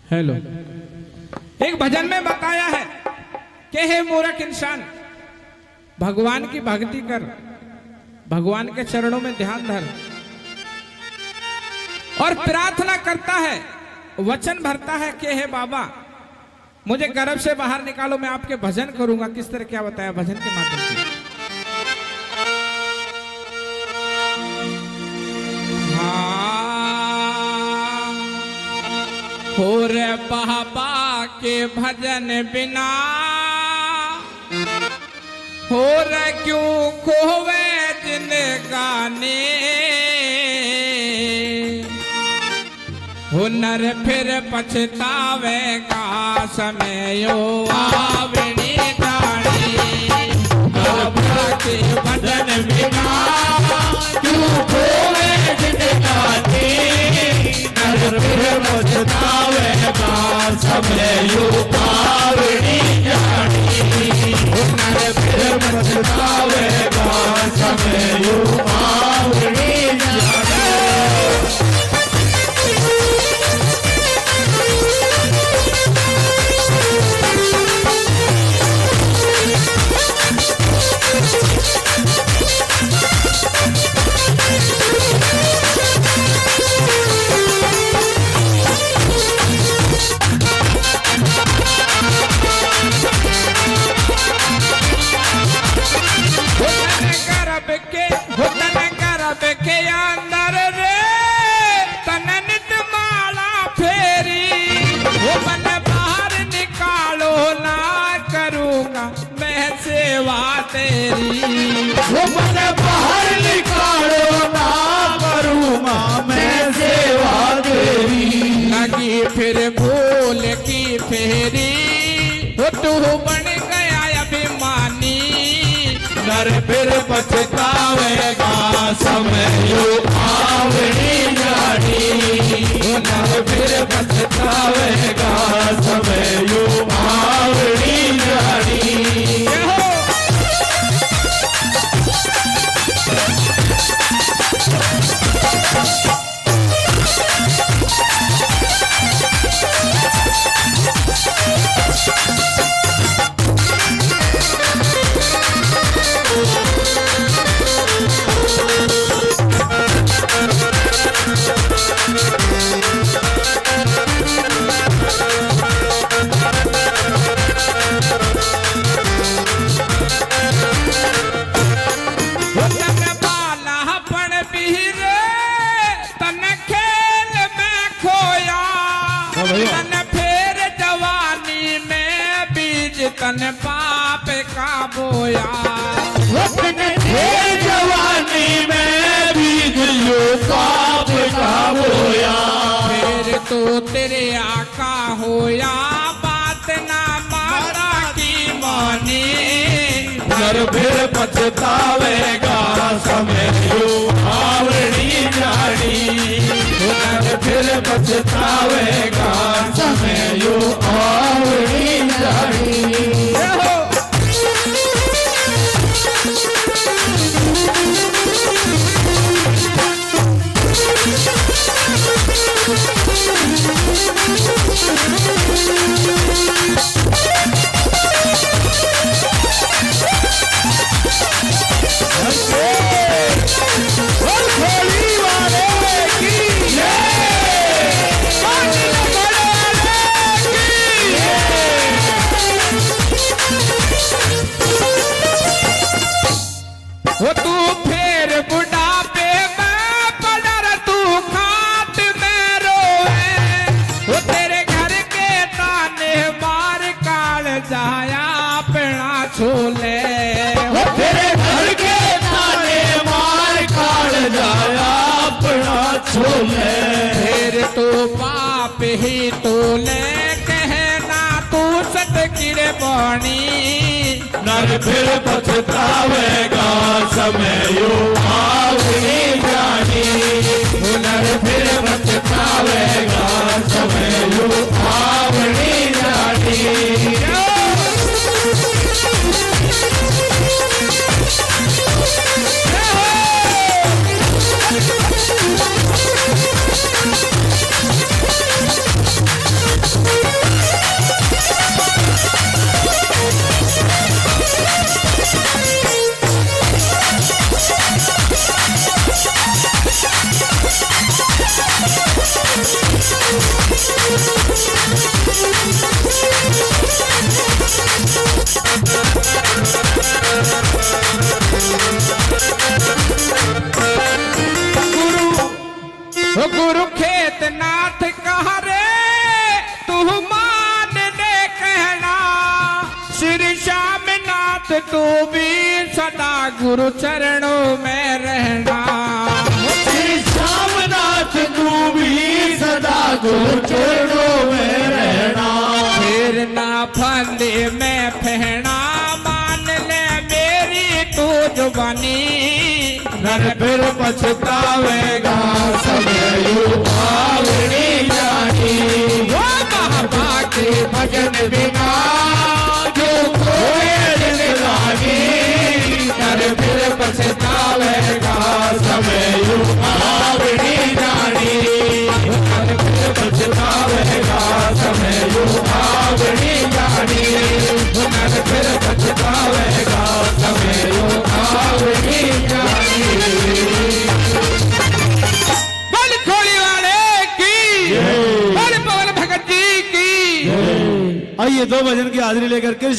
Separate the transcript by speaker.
Speaker 1: Hello. एक भजन में बताया है कि हे मूर्ख इंसान, भगवान की भक्ति कर, भगवान के चरणों में ध्यान धर और प्रार्थना करता है, वचन भरता है कि हे बाबा मुझे गर्भ से बाहर निकालो, मैं आपके भजन करूंगा। किस तरह क्या बताया भजन के माध्यम से। हो रे बाबा के भजन बिना हो रे क्यों खोवे जिन गाने, हुनर फिर पछतावेगा समय आवनी जानी। बाबा के भजन बिना क्यों खोवे जिन गाने, हुनर फिर पछतावेगा समय आवनी जानी। हुनर फिर पछतावेगा समय आवनी जानी। के अंदर रे तननित माला फेरी, वो मन बाहर निकालो ना करूंगा मैं सेवा तेरी। वो मन बाहर निकालो ना करूंगा मैं सेवा तेरी। लगी फिर भूल की फेरी, वो तू बन गया अभिमानी। नर फिर पछतावेगा समय आवनी जानी। नर फिर पछतावेगा समय आवनी जानी। तन फिर जवानी में बीज तन पाप का बोया। तन फिर जवानी में बीज यो पाप का बोया। फिर तो तेरे आका होया बात ना माता की मानी। नर फिर पछतावेगा समय आवनी जानी। नर फिर पछतावेगा समय आवनी जानी। वो तू फिर बुढ़ापे में पड़र तू खाट में रोए। वो तेरे घर के ताने मार काल जाया अपना छोले। वो तेरे घर के ताने मार काल जाया अपना छोले। फिर तो पाप ही तोले कहना तू सत गिरे बाणी। नर फिर पछतावेगा समय आवनी जानी। नर फिर पछतावेगा समय आवनी जानी। गुरु खेत नाथ कहा रे तू मान ले कहना, श्री श्याम नाथ तू भी सदा गुरु चरणों में रहना।
Speaker 2: श्री श्याम नाथ तू भी सदा गुरु चरणों में रहना।
Speaker 1: फिर ना फंदे में फहना, मान ले मेरी तू जुबानी,
Speaker 2: नर फिर पछतावेगा समय युवावनी जानी।
Speaker 1: वो महाबा के
Speaker 2: भजन बिना जो खोए जिंदगानी, नर फिर पछतावेगा समय युवावनी जानी। नर फिर पछतावेगा समय युवावनी जानी। नर फिर पछतावेगा समय युवावनी जानी।
Speaker 1: बोल खोली वाले की, बोल पवन भगत जी की।
Speaker 2: आइए दो भजन की हाजिरी लेकर के